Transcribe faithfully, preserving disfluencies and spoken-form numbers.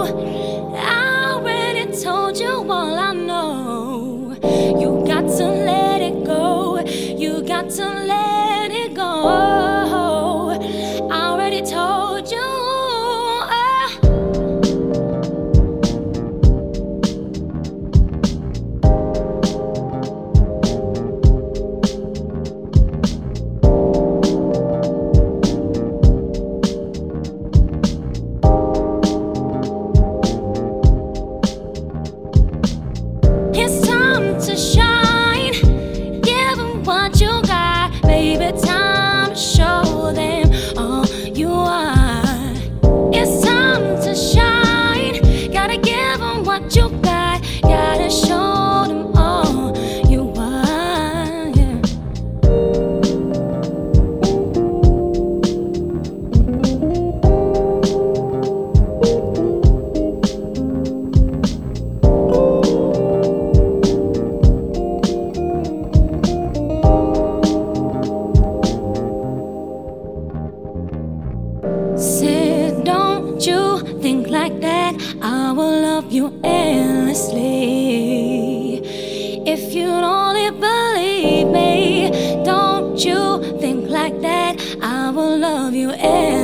I already told you all I know. You got to let it go. You got to let it go. I already told you. It's time to shine. Give them what you got, baby. Time to show them all you are. It's time to shine. Gotta give them what you got. Gotta show them all you are. Yeah. Said, don't you think like that? I will love you endlessly. If you'd only believe me, don't you think like that? I will love you endlessly.